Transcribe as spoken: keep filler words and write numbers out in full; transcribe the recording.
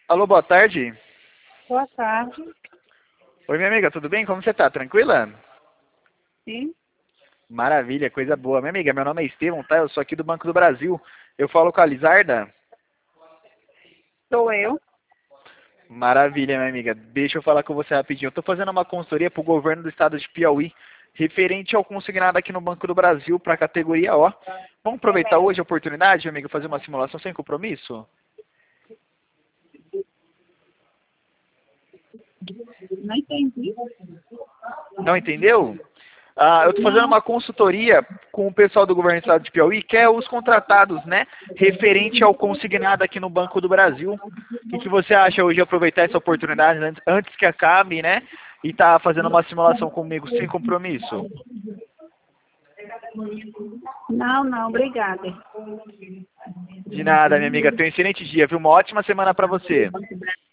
Alô, boa tarde. Boa tarde. Oi, minha amiga, tudo bem? Como você tá? Tranquila? Sim, Maravilha, coisa boa. Minha amiga, meu nome é Estevão, tá? Eu sou aqui do Banco do Brasil. Eu falo com a Lizarda? sou eu. Maravilha, minha amiga. Deixa eu falar com você rapidinho. Eu tô fazendo uma consultoria pro governo do estado de Piauí, referente ao consignado aqui no Banco do Brasil para a categoria O. Vamos aproveitar hoje a oportunidade, minha amiga, fazer uma simulação sem compromisso? Não entendi. Não entendeu? Ah, eu estou fazendo Não, uma consultoria com o pessoal do governo do estado de Piauí, que é os contratados, né? Referente ao consignado aqui no Banco do Brasil. O que, que você acha hoje de aproveitar essa oportunidade antes, antes que acabe, né? E tá fazendo uma simulação comigo sem compromisso? não, não, obrigada. De nada, minha amiga. Tenha um excelente dia, viu? Uma ótima semana para você.